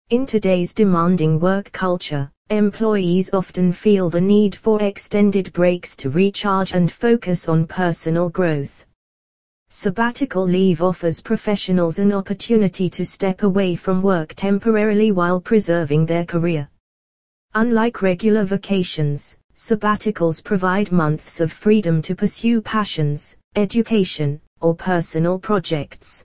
In today's demanding work culture, employees often feel the need for extended breaks to recharge and focus on personal growth. Sabbatical leave offers professionals an opportunity to step away from work temporarily while preserving their career. Unlike regular vacations, sabbaticals provide months of freedom to pursue passions, education, or personal projects.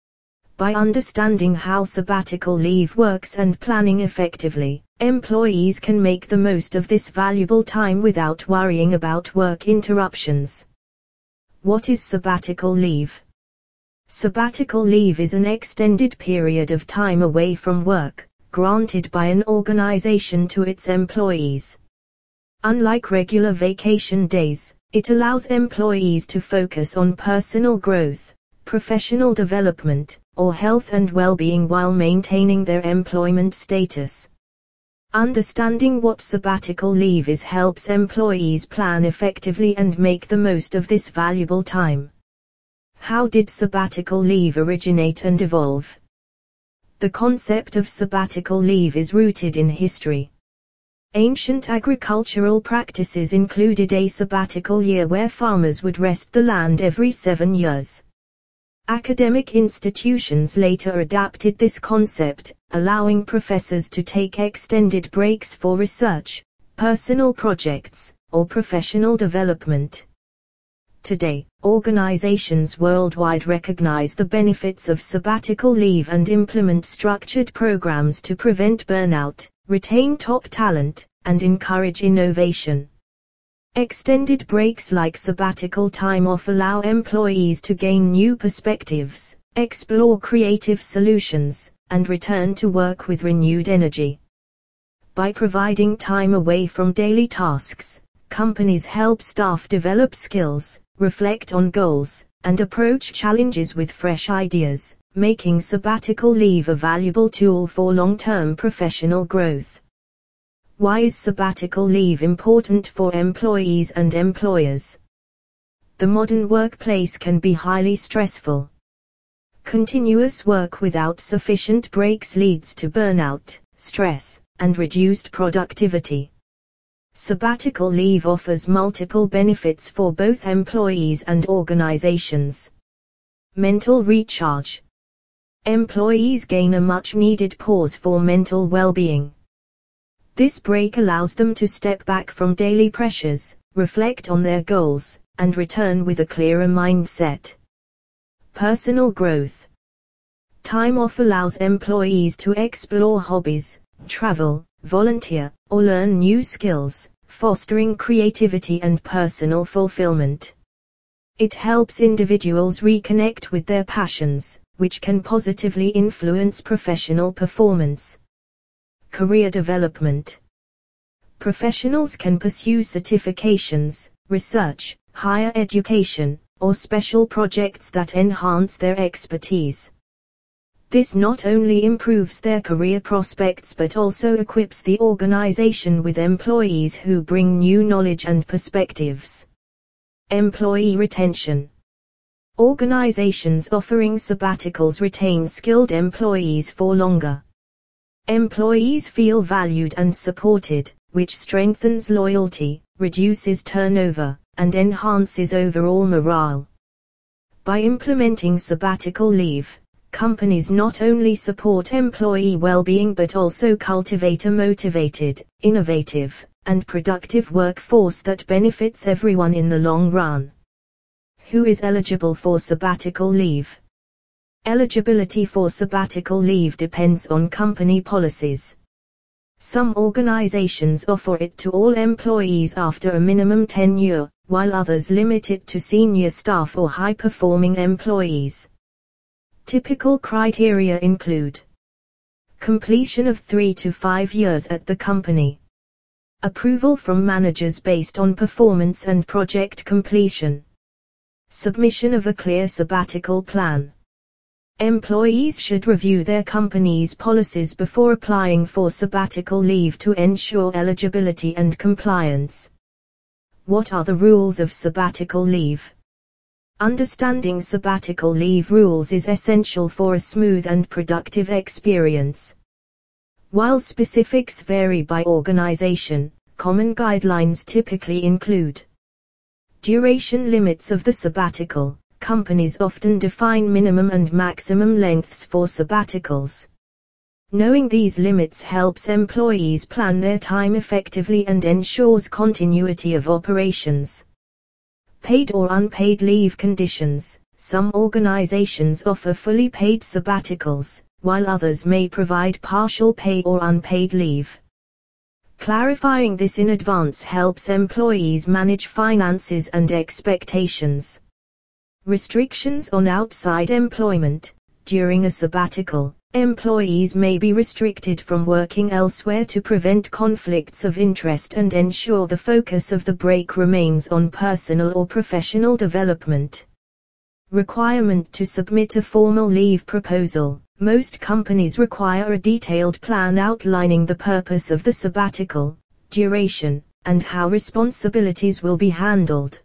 By understanding how sabbatical leave works and planning effectively, employees can make the most of this valuable time without worrying about work interruptions. What is sabbatical leave? Sabbatical leave is an extended period of time away from work, granted by an organization to its employees. Unlike regular vacation days, it allows employees to focus on personal growth, professional development, or health and well-being while maintaining their employment status. Understanding what sabbatical leave is helps employees plan effectively and make the most of this valuable time. How did sabbatical leave originate and evolve? The concept of sabbatical leave is rooted in history. Ancient agricultural practices included a sabbatical year where farmers would rest the land every 7 years. Academic institutions later adapted this concept, allowing professors to take extended breaks for research, personal projects, or professional development. Today, organizations worldwide recognize the benefits of sabbatical leave and implement structured programs to prevent burnout, retain top talent, and encourage innovation. Extended breaks like sabbatical time off allow employees to gain new perspectives, explore creative solutions, and return to work with renewed energy. By providing time away from daily tasks, companies help staff develop skills, reflect on goals, and approach challenges with fresh ideas, making sabbatical leave a valuable tool for long-term professional growth. Why is sabbatical leave important for employees and employers? The modern workplace can be highly stressful. Continuous work without sufficient breaks leads to burnout, stress, and reduced productivity. Sabbatical leave offers multiple benefits for both employees and organizations. Mental recharge. Employees gain a much-needed pause for mental well-being. This break allows them to step back from daily pressures, reflect on their goals, and return with a clearer mindset. Personal growth. Time off allows employees to explore hobbies, travel, volunteer, or learn new skills, fostering creativity and personal fulfillment. It helps individuals reconnect with their passions, which can positively influence professional performance. Career development. Professionals can pursue certifications, research, higher education, or special projects that enhance their expertise. This not only improves their career prospects but also equips the organization with employees who bring new knowledge and perspectives. Employee retention. Organizations offering sabbaticals retain skilled employees for longer. Employees feel valued and supported, which strengthens loyalty, reduces turnover, and enhances overall morale. By implementing sabbatical leave, companies not only support employee well-being but also cultivate a motivated, innovative, and productive workforce that benefits everyone in the long run. Who is eligible for sabbatical leave? Eligibility for sabbatical leave depends on company policies. Some organizations offer it to all employees after a minimum tenure, while others limit it to senior staff or high-performing employees. Typical criteria include completion of 3 to 5 years at the company, approval from managers based on performance and project completion, submission of a clear sabbatical plan. Employees should review their company's policies before applying for sabbatical leave to ensure eligibility and compliance. What are the rules of sabbatical leave? Understanding sabbatical leave rules is essential for a smooth and productive experience. While specifics vary by organization, common guidelines typically include duration limits of the sabbatical. Companies often define minimum and maximum lengths for sabbaticals. Knowing these limits helps employees plan their time effectively and ensures continuity of operations. Paid or unpaid leave conditions. Some organizations offer fully paid sabbaticals, while others may provide partial pay or unpaid leave. Clarifying this in advance helps employees manage finances and expectations. Restrictions on outside employment. During a sabbatical, employees may be restricted from working elsewhere to prevent conflicts of interest and ensure the focus of the break remains on personal or professional development. Requirement to submit a formal leave proposal. Most companies require a detailed plan outlining the purpose of the sabbatical, duration, and how responsibilities will be handled.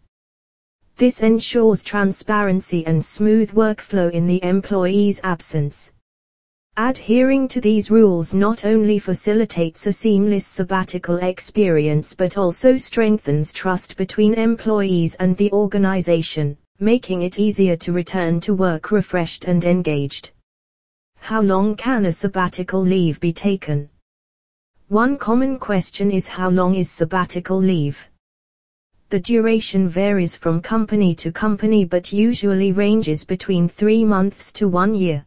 This ensures transparency and smooth workflow in the employee's absence. Adhering to these rules not only facilitates a seamless sabbatical experience but also strengthens trust between employees and the organization, making it easier to return to work refreshed and engaged. How long can a sabbatical leave be taken? One common question is how long is sabbatical leave? The duration varies from company to company but usually ranges between 3 months to 1 year.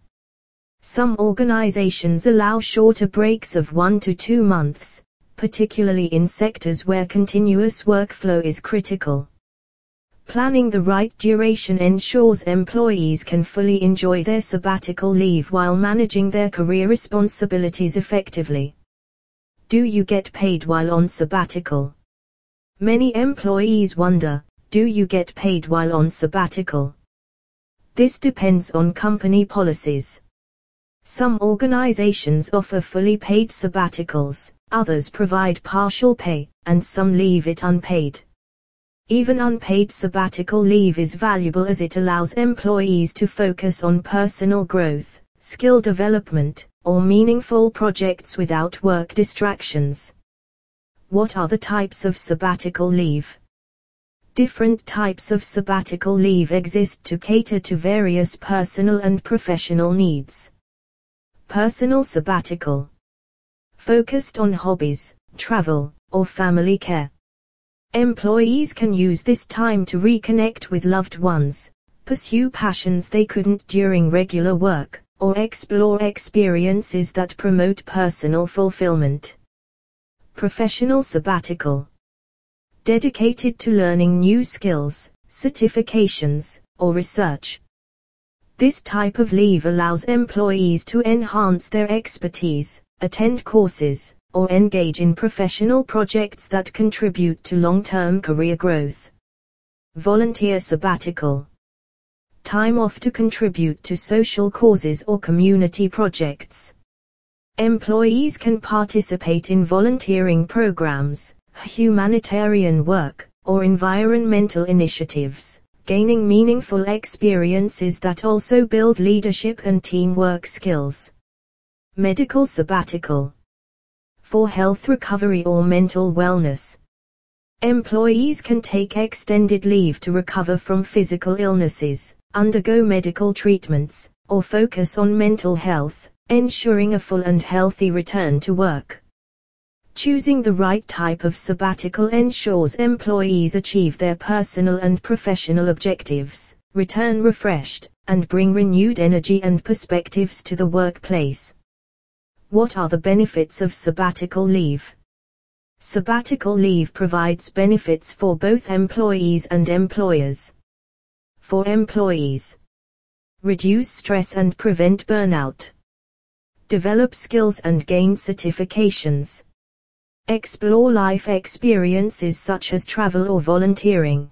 Some organizations allow shorter breaks of 1 to 2 months, particularly in sectors where continuous workflow is critical. Planning the right duration ensures employees can fully enjoy their sabbatical leave while managing their career responsibilities effectively. Do you get paid while on sabbatical? Many employees wonder, do you get paid while on sabbatical? This depends on company policies. Some organizations offer fully paid sabbaticals, others provide partial pay, and some leave it unpaid. Even unpaid sabbatical leave is valuable as it allows employees to focus on personal growth, skill development, or meaningful projects without work distractions. What are the types of sabbatical leave? Different types of sabbatical leave exist to cater to various personal and professional needs. Personal sabbatical. Focused on hobbies, travel, or family care. Employees can use this time to reconnect with loved ones, pursue passions they couldn't during regular work, or explore experiences that promote personal fulfillment. Professional sabbatical. Dedicated to learning new skills, certifications, or research. This type of leave allows employees to enhance their expertise, attend courses, or engage in professional projects that contribute to long-term career growth. Volunteer sabbatical. Time off to contribute to social causes or community projects. Employees can participate in volunteering programs, humanitarian work, or environmental initiatives, gaining meaningful experiences that also build leadership and teamwork skills. Medical sabbatical. For health recovery or mental wellness. Employees can take extended leave to recover from physical illnesses, undergo medical treatments, or focus on mental health, ensuring a full and healthy return to work. Choosing the right type of sabbatical ensures employees achieve their personal and professional objectives, return refreshed, and bring renewed energy and perspectives to the workplace. What are the benefits of sabbatical leave? Sabbatical leave provides benefits for both employees and employers. For employees, reduce stress and prevent burnout. Develop skills and gain certifications. Explore life experiences such as travel or volunteering.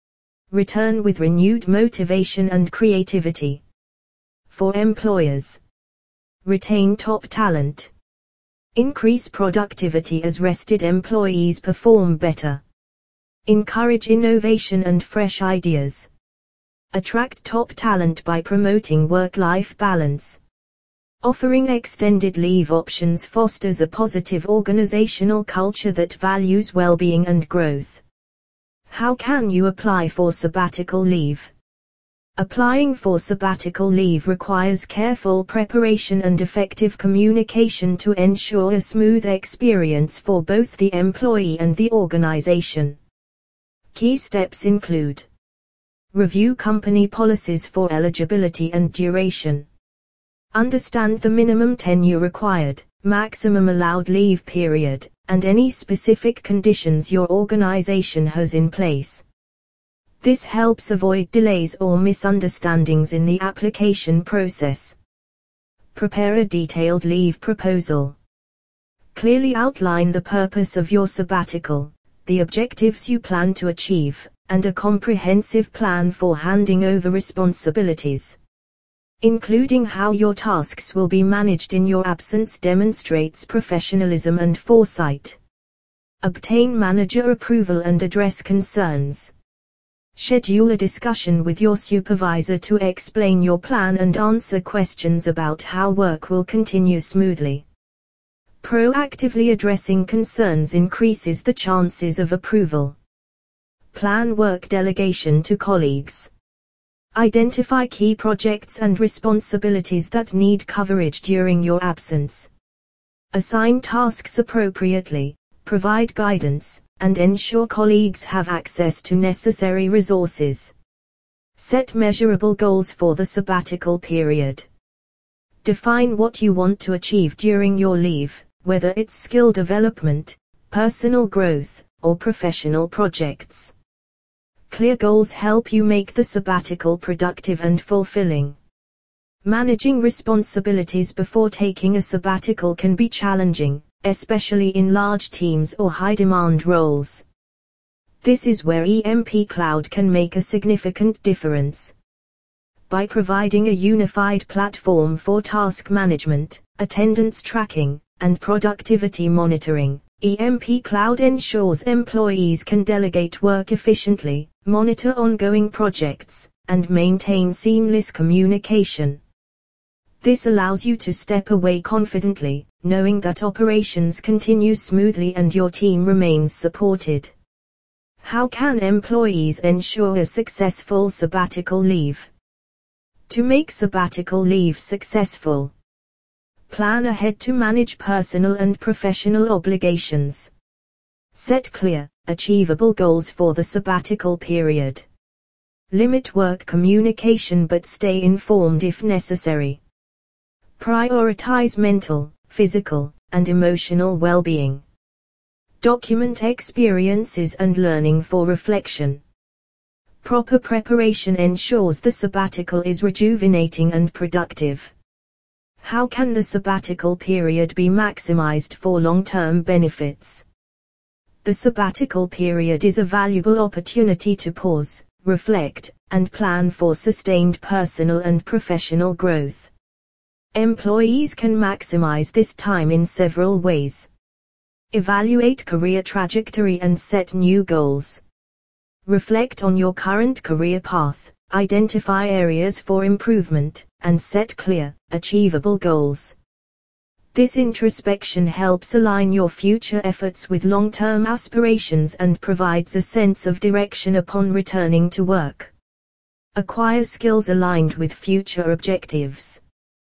Return with renewed motivation and creativity. For employers, retain top talent. Increase productivity as rested employees perform better. Encourage innovation and fresh ideas. Attract top talent by promoting work-life balance. Offering extended leave options fosters a positive organizational culture that values well-being and growth. How can you apply for sabbatical leave? Applying for sabbatical leave requires careful preparation and effective communication to ensure a smooth experience for both the employee and the organization. Key steps include: review company policies for eligibility and duration. Understand the minimum tenure required, maximum allowed leave period, and any specific conditions your organization has in place. This helps avoid delays or misunderstandings in the application process. Prepare a detailed leave proposal. Clearly outline the purpose of your sabbatical, the objectives you plan to achieve, and a comprehensive plan for handing over responsibilities. Including how your tasks will be managed in your absence demonstrates professionalism and foresight. Obtain manager approval and address concerns. Schedule a discussion with your supervisor to explain your plan and answer questions about how work will continue smoothly. Proactively addressing concerns increases the chances of approval. Plan work delegation to colleagues. Identify key projects and responsibilities that need coverage during your absence. Assign tasks appropriately, provide guidance, and ensure colleagues have access to necessary resources. Set measurable goals for the sabbatical period. Define what you want to achieve during your leave, whether it's skill development, personal growth, or professional projects. Clear goals help you make the sabbatical productive and fulfilling. Managing responsibilities before taking a sabbatical can be challenging, especially in large teams or high-demand roles. This is where EMP Cloud can make a significant difference. By providing a unified platform for task management, attendance tracking, and productivity monitoring, EMP Cloud ensures employees can delegate work efficiently, monitor ongoing projects, and maintain seamless communication. This allows you to step away confidently, knowing that operations continue smoothly and your team remains supported. How can employees ensure a successful sabbatical leave? To make sabbatical leave successful, plan ahead to manage personal and professional obligations. Set clear, achievable goals for the sabbatical period. Limit work communication but stay informed if necessary. Prioritize mental, physical, and emotional well-being. Document experiences and learning for reflection. Proper preparation ensures the sabbatical is rejuvenating and productive. How can the sabbatical period be maximized for long-term benefits? The sabbatical period is a valuable opportunity to pause, reflect, and plan for sustained personal and professional growth. Employees can maximize this time in several ways. Evaluate career trajectory and set new goals. Reflect on your current career path, identify areas for improvement, and set clear, achievable goals. This introspection helps align your future efforts with long-term aspirations and provides a sense of direction upon returning to work. Acquire skills aligned with future objectives.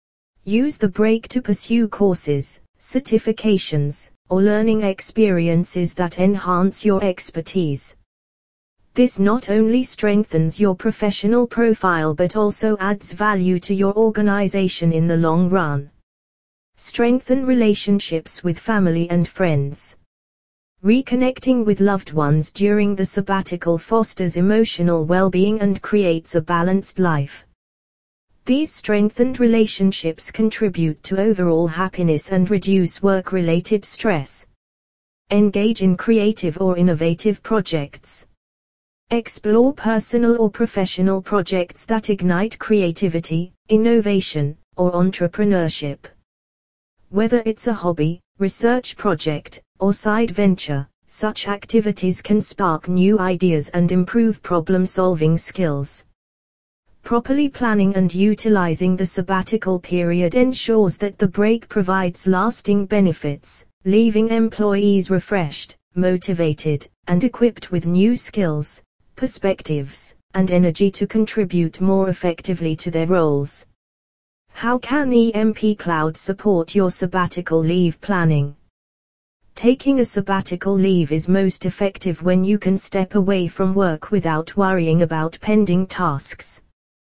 Use the break to pursue courses, certifications, or learning experiences that enhance your expertise. This not only strengthens your professional profile but also adds value to your organization in the long run. Strengthen relationships with family and friends. Reconnecting with loved ones during the sabbatical fosters emotional well-being and creates a balanced life. These strengthened relationships contribute to overall happiness and reduce work-related stress. Engage in creative or innovative projects. Explore personal or professional projects that ignite creativity, innovation, or entrepreneurship. Whether it's a hobby, research project, or side venture, such activities can spark new ideas and improve problem-solving skills. Properly planning and utilizing the sabbatical period ensures that the break provides lasting benefits, leaving employees refreshed, motivated, and equipped with new skills, perspectives, and energy to contribute more effectively to their roles. How can EMP Cloud support your sabbatical leave planning? Taking a sabbatical leave is most effective when you can step away from work without worrying about pending tasks.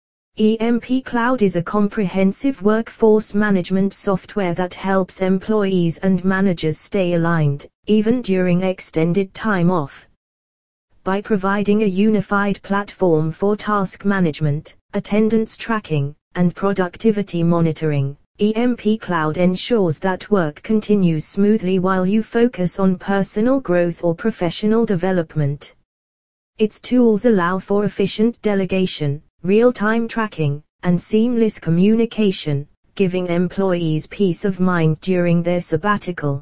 EMP Cloud is a comprehensive workforce management software that helps employees and managers stay aligned, even during extended time off. By providing a unified platform for task management, attendance tracking, and productivity monitoring, EMP Cloud ensures that work continues smoothly while you focus on personal growth or professional development. Its tools allow for efficient delegation, real-time tracking, and seamless communication, giving employees peace of mind during their sabbatical.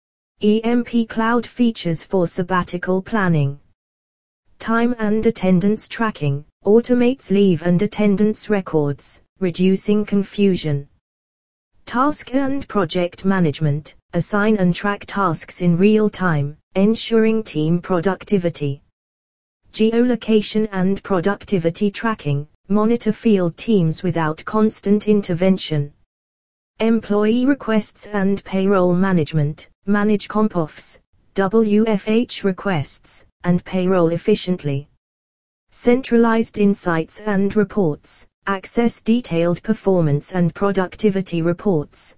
EMP Cloud features for sabbatical planning. Time and attendance tracking, automates leave and attendance records, reducing confusion. Task and project management, assign and track tasks in real time, ensuring team productivity. Geolocation and productivity tracking, monitor field teams without constant intervention. Employee requests and payroll management, manage comp-offs, WFH requests, and payroll efficiently. Centralized insights and reports, access detailed performance and productivity reports.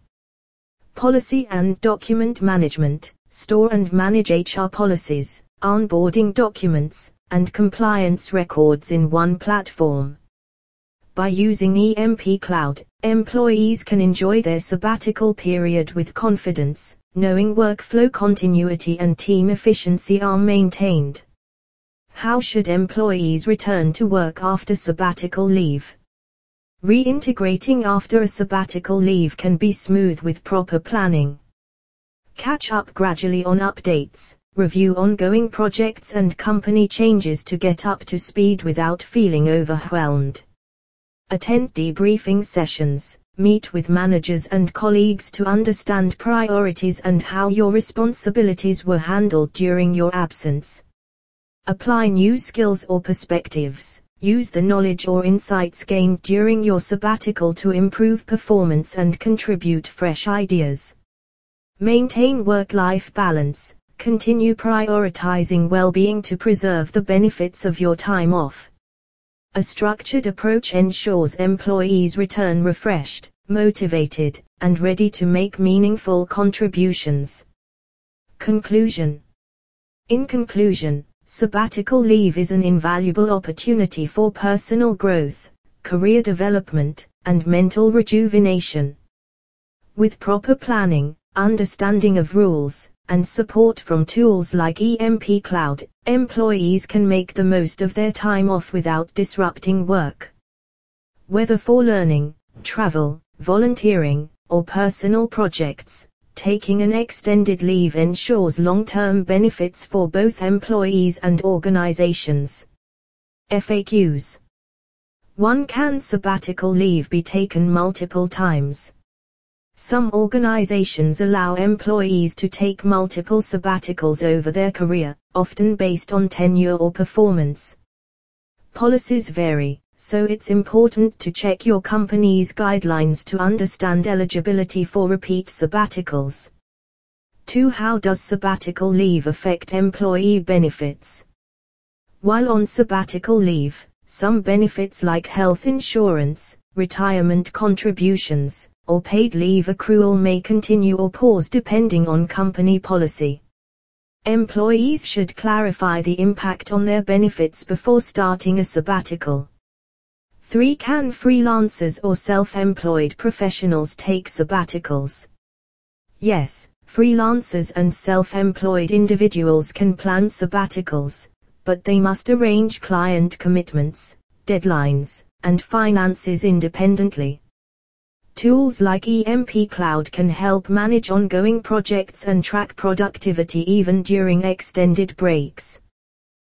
Policy and document management, store and manage HR policies, onboarding documents, and compliance records in one platform. By using EMP Cloud, employees can enjoy their sabbatical period with confidence, knowing workflow continuity and team efficiency are maintained. How should employees return to work after sabbatical leave? Reintegrating after a sabbatical leave can be smooth with proper planning. Catch up gradually on updates, review ongoing projects and company changes to get up to speed without feeling overwhelmed. Attend debriefing sessions, meet with managers and colleagues to understand priorities and how your responsibilities were handled during your absence. Apply new skills or perspectives. Use the knowledge or insights gained during your sabbatical to improve performance and contribute fresh ideas. Maintain work-life balance. Continue prioritizing well-being to preserve the benefits of your time off. A structured approach ensures employees return refreshed, motivated, and ready to make meaningful contributions. Conclusion. In conclusion, sabbatical leave is an invaluable opportunity for personal growth, career development, and mental rejuvenation. With proper planning, understanding of rules, and support from tools like EMP Cloud, employees can make the most of their time off without disrupting work. Whether for learning, travel, volunteering, or personal projects, taking an extended leave ensures long-term benefits for both employees and organizations. FAQs. 1. Can sabbatical leave be taken multiple times? Some organizations allow employees to take multiple sabbaticals over their career, often based on tenure or performance. Policies vary, so it's important to check your company's guidelines to understand eligibility for repeat sabbaticals. 2. How does sabbatical leave affect employee benefits? While on sabbatical leave, some benefits like health insurance, retirement contributions, or paid leave accrual may continue or pause depending on company policy. Employees should clarify the impact on their benefits before starting a sabbatical. 3. Can freelancers or self-employed professionals take sabbaticals? Yes, freelancers and self-employed individuals can plan sabbaticals, but they must arrange client commitments, deadlines, and finances independently. Tools like EMP Cloud can help manage ongoing projects and track productivity even during extended breaks.